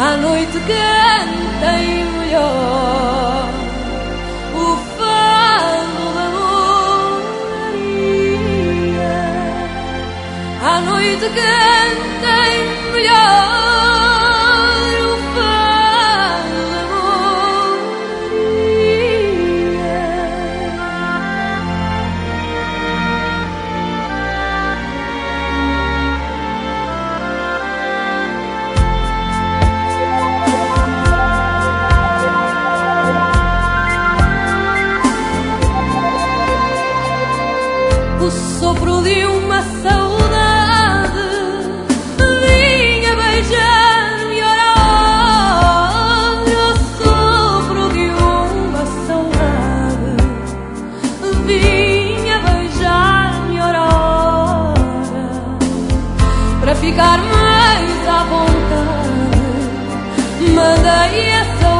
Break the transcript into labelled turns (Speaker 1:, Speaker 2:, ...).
Speaker 1: À noite cantem melhor o fado da Maria. À noite cantem melhor o fado da o sopro de uma saudade vinha beijar-me, ora, o sopro de uma saudade vinha beijar-me, ora, para ficar mais à vontade mandei essa